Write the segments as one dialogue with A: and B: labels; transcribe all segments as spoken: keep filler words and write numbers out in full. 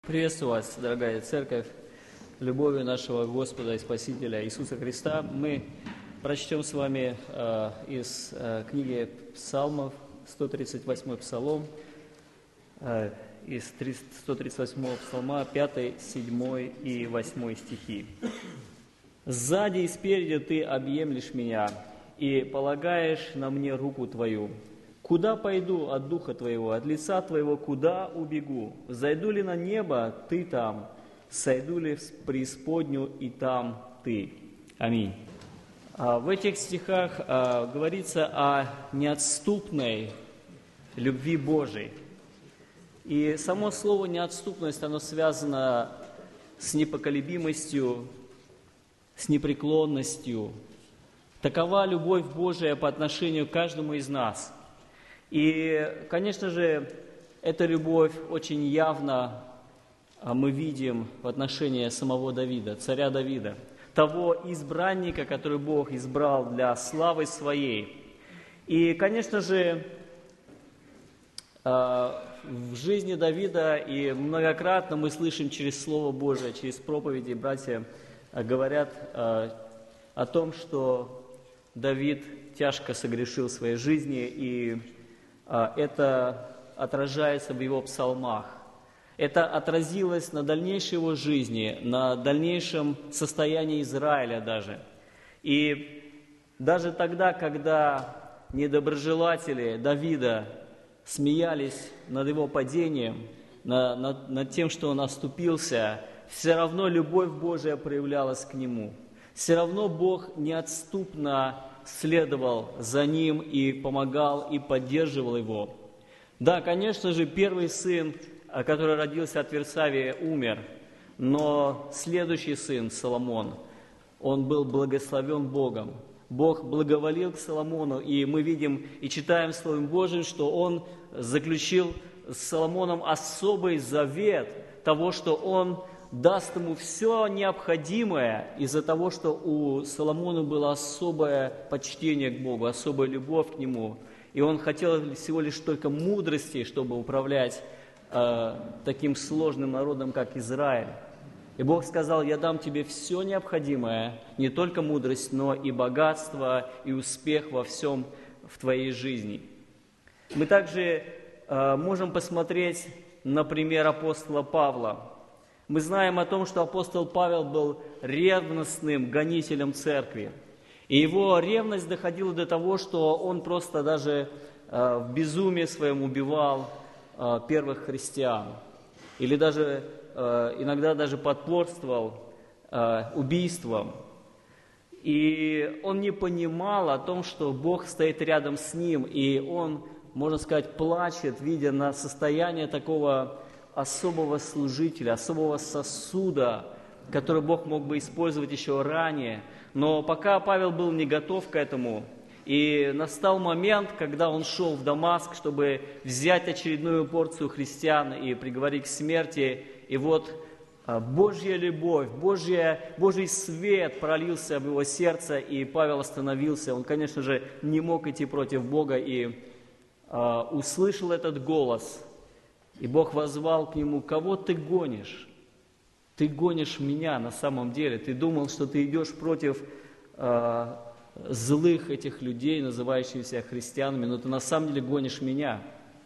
A: Приветствую вас, дорогая церковь, любовью нашего Господа и Спасителя Иисуса Христа. Мы прочтем с вами э, из э, книги Псалмов, сто тридцать восьмой Псалом, э, из сто тридцать восьмого Псалма, пятый, седьмой и восьмой стихи. «Сзади и спереди ты объемлешь меня, и полагаешь на мне руку твою. Куда пойду от духа твоего, от лица твоего, куда убегу? Зайду ли на небо, ты там, сойду ли в преисподнюю, и там ты». Аминь. В этих стихах говорится о неотступной любви Божией. И само слово «неотступность», оно связано с непоколебимостью, с непреклонностью. Такова любовь Божия по отношению к каждому из нас. И, конечно же, эта любовь очень явно мы видим в отношении самого Давида, царя Давида, того избранника, который Бог избрал для славы своей. И, конечно же, в жизни Давида, и многократно мы слышим через Слово Божие, через проповеди, братья говорят о том, что Давид тяжко согрешил в своей жизни, и это отражается в его псалмах. Это отразилось на дальнейшей его жизни, на дальнейшем состоянии Израиля даже. И даже тогда, когда недоброжелатели Давида смеялись над его падением, над, над, над тем, что он оступился, все равно любовь Божия проявлялась к нему. Все равно Бог неотступно следовал за ним и помогал, и поддерживал его. Да, конечно же, первый сын, который родился от Версавии, умер, но следующий сын, Соломон, он был благословен Богом. Бог благоволил к Соломону, и мы видим и читаем в Слове Божьем, что он заключил с Соломоном особый завет того, что он даст ему все необходимое из-за того, что у Соломона было особое почтение к Богу, особая любовь к Нему. И он хотел всего лишь только мудрости, чтобы управлять э, таким сложным народом, как Израиль. И Бог сказал: «Я дам тебе все необходимое, не только мудрость, но и богатство, и успех во всем в твоей жизни». Мы также э, можем посмотреть на пример апостола Павла. Мы знаем о том, что апостол Павел был ревностным гонителем церкви. И его ревность доходила до того, что он просто даже э, в безумии своем убивал э, первых христиан. Или даже э, иногда даже потворствовал э, убийством. И он не понимал о том, что Бог стоит рядом с ним, и он, можно сказать, плачет, видя на состояние такого особого служителя, особого сосуда, который Бог мог бы использовать еще ранее. Но пока Павел был не готов к этому, и настал момент, когда он шел в Дамаск, чтобы взять очередную порцию христиан и приговорить к смерти, и вот Божья любовь, Божья, Божий свет пролился в его сердце, и Павел остановился. Он, конечно же, не мог идти против Бога, и э, услышал этот голос. И Бог воззвал к нему: «Кого ты гонишь? Ты гонишь меня на самом деле. Ты думал, что ты идешь против э, злых этих людей, называющихся христианами, но ты на самом деле гонишь меня».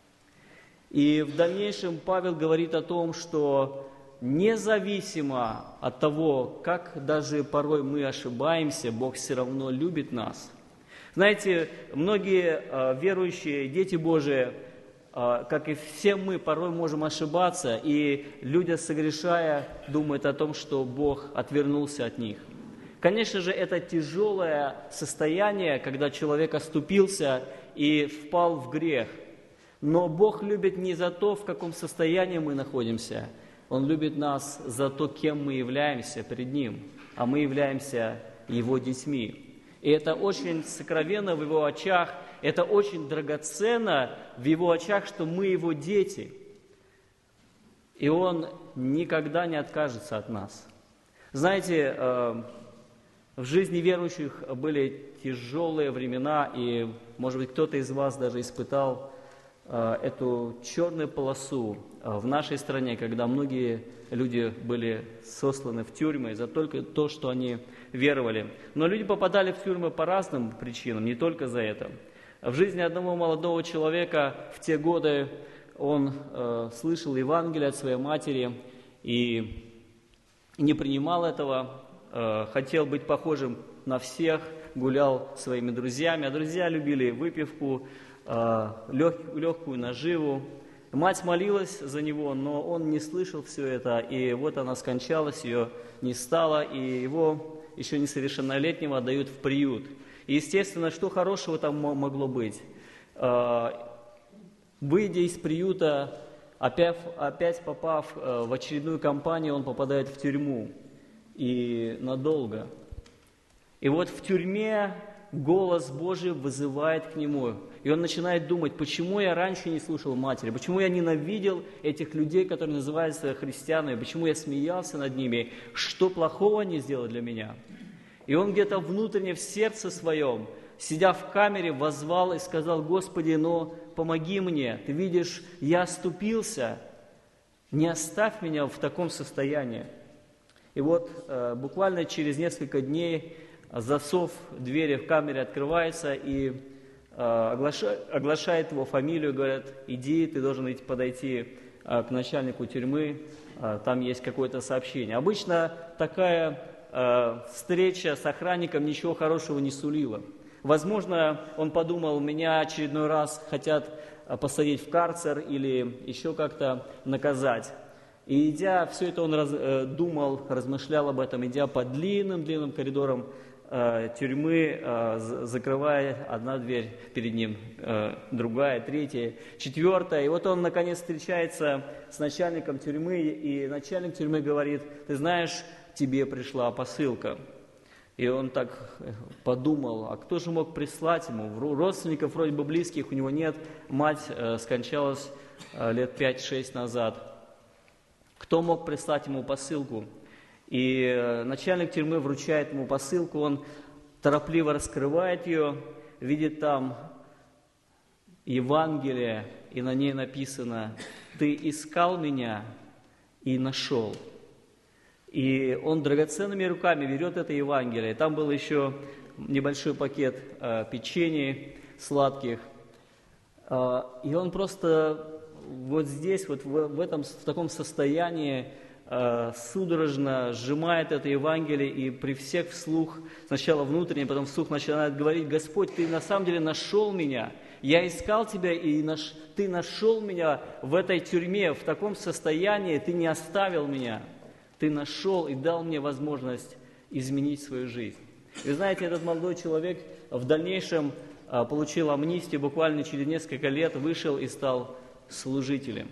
A: И в дальнейшем Павел говорит о том, что независимо от того, как даже порой мы ошибаемся, Бог все равно любит нас. Знаете, многие э, верующие, дети Божии, как и все мы, порой можем ошибаться, и люди, согрешая, думают о том, что Бог отвернулся от них. Конечно же, это тяжелое состояние, когда человек оступился и впал в грех. Но Бог любит не за то, в каком состоянии мы находимся. Он любит нас за то, кем мы являемся перед Ним, а мы являемся Его детьми. И это очень сокровенно в Его очах, это очень драгоценно в Его очах, что мы Его дети. И Он никогда не откажется от нас. Знаете, в жизни верующих были тяжелые времена, и, может быть, кто-то из вас даже испытал эту черную полосу в нашей стране, когда многие люди были сосланы в тюрьмы за только то, что они веровали. Но люди попадали в тюрьмы по разным причинам, не только за это. В жизни одного молодого человека в те годы он э, слышал Евангелие от своей матери и не принимал этого, э, хотел быть похожим на всех, гулял со своими друзьями, а друзья любили выпивку, э, лег, легкую наживу. Мать молилась за него, но он не слышал все это, и вот она скончалась, ее не стало, и его, еще несовершеннолетнего, отдают в приют. И, естественно, что хорошего там могло быть? Выйдя из приюта, опять, опять попав в очередную кампанию, он попадает в тюрьму, и надолго. И вот в тюрьме голос Божий вызывает к нему, и он начинает думать, почему я раньше не слушал матери, почему я ненавидел этих людей, которые называются христианами, почему я смеялся над ними, что плохого они сделали для меня. И он где-то внутренне в сердце своем, сидя в камере, воззвал и сказал: Господи, ну помоги мне, Ты видишь, я оступился, не оставь меня в таком состоянии. И вот э, буквально через несколько дней засов двери в камере открывается, и э, оглашает, оглашает его фамилию, говорят: иди, ты должен идти, подойти э, к начальнику тюрьмы, э, там есть какое-то сообщение. Обычно такая э, встреча с охранником ничего хорошего не сулила. Возможно, он подумал, меня очередной раз хотят посадить в карцер или еще как-то наказать. И идя, все это он раз, э, думал, размышлял об этом, идя по длинным-длинным коридорам э, тюрьмы, э, закрывая одна дверь перед ним, э, другая, третья, четвертая. И вот он, наконец, встречается с начальником тюрьмы, и начальник тюрьмы говорит: ты знаешь, тебе пришла посылка. И он так подумал, а кто же мог прислать ему? Родственников вроде бы близких у него нет, мать э, скончалась э, лет пять-шесть назад. Кто мог прислать ему посылку? И э, начальник тюрьмы вручает ему посылку, он торопливо раскрывает ее, видит там Евангелие, и на ней написано: «Ты искал меня и нашел». И он драгоценными руками берет это Евангелие. Там был еще небольшой пакет э, печенья сладких. Э, и он просто вот здесь, вот в, в, этом, в таком состоянии э, судорожно сжимает это Евангелие, и при всех вслух, сначала внутренне, потом вслух начинает говорить: Господь, Ты на самом деле нашел меня. Я искал Тебя, и наш, Ты нашел меня в этой тюрьме, в таком состоянии, Ты не оставил меня. Ты нашел и дал мне возможность изменить свою жизнь. Вы знаете, этот молодой человек в дальнейшем а, получил амнистию, буквально через несколько лет вышел и стал служителем.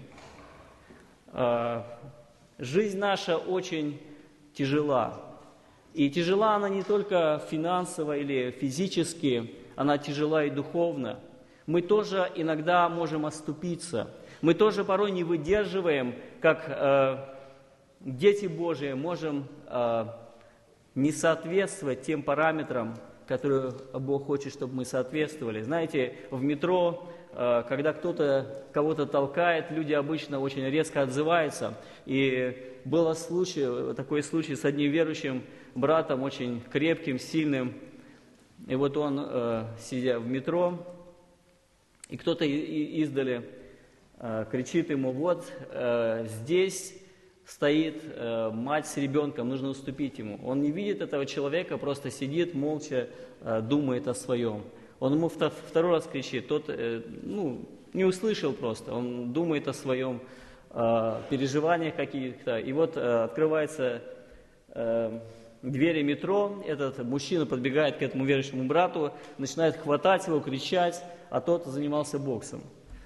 A: А, жизнь наша очень тяжела. И тяжела она не только финансово или физически, она тяжела и духовно. Мы тоже иногда можем оступиться. Мы тоже порой не выдерживаем, как а, дети Божии, можем э, не соответствовать тем параметрам, которые Бог хочет, чтобы мы соответствовали. Знаете, в метро, э, когда кто-то кого-то толкает, люди обычно очень резко отзываются. И был случай, такой случай с одним верующим братом, очень крепким, сильным. И вот он, э, сидя в метро, и кто-то издали э, кричит ему: вот э, здесь стоит э, мать с ребенком, нужно уступить ему. Он не видит этого человека, просто сидит, молча э, думает о своем. Он ему втор- второй раз кричит, тот э, ну, не услышал просто, он думает о своем, э, переживаниях каких-то. И вот э, открывается э, двери метро, этот мужчина подбегает к этому верующему брату, начинает хватать его, кричать, а тот занимался боксом.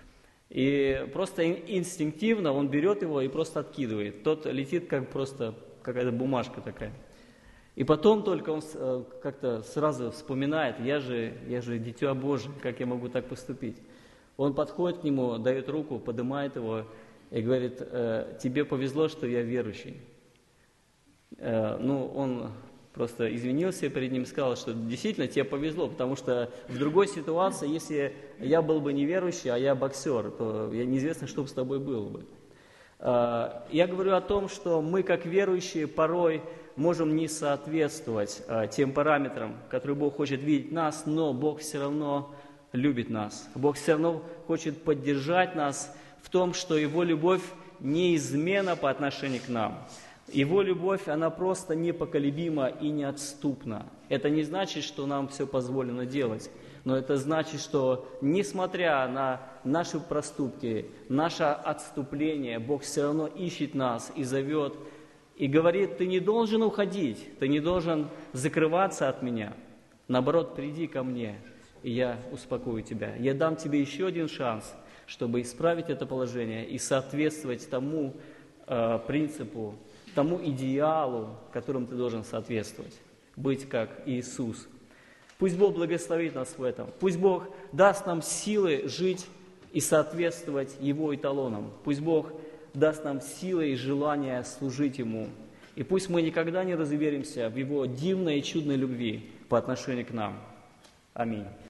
A: И просто инстинктивно он берет его и просто откидывает. Тот летит как просто какая-то бумажка такая. И потом только он как-то сразу вспоминает: я же, я же дитя Божие, как я могу так поступить? Он подходит к нему, дает руку, поднимает его и говорит: тебе повезло, что я верующий. Ну, он просто извинился перед ним и сказал, что действительно тебе повезло, потому что в другой ситуации, если я был бы неверующий, а я боксер, то я неизвестно, что бы с тобой было бы. Я говорю о том, что мы, как верующие, порой можем не соответствовать тем параметрам, которые Бог хочет видеть нас, но Бог все равно любит нас. Бог все равно хочет поддержать нас в том, что Его любовь неизменна по отношению к нам. Его любовь, она просто непоколебима и неотступна. Это не значит, что нам все позволено делать, но это значит, что несмотря на наши проступки, наше отступление, Бог все равно ищет нас и зовет, и говорит: ты не должен уходить, ты не должен закрываться от меня. Наоборот, приди ко мне, и я успокою тебя. Я дам тебе еще один шанс, чтобы исправить это положение и соответствовать тому э, принципу, тому идеалу, которым ты должен соответствовать. Быть как Иисус. Пусть Бог благословит нас в этом. Пусть Бог даст нам силы жить и соответствовать Его эталонам. Пусть Бог даст нам силы и желание служить Ему. И пусть мы никогда не разуверимся в Его дивной и чудной любви по отношению к нам. Аминь.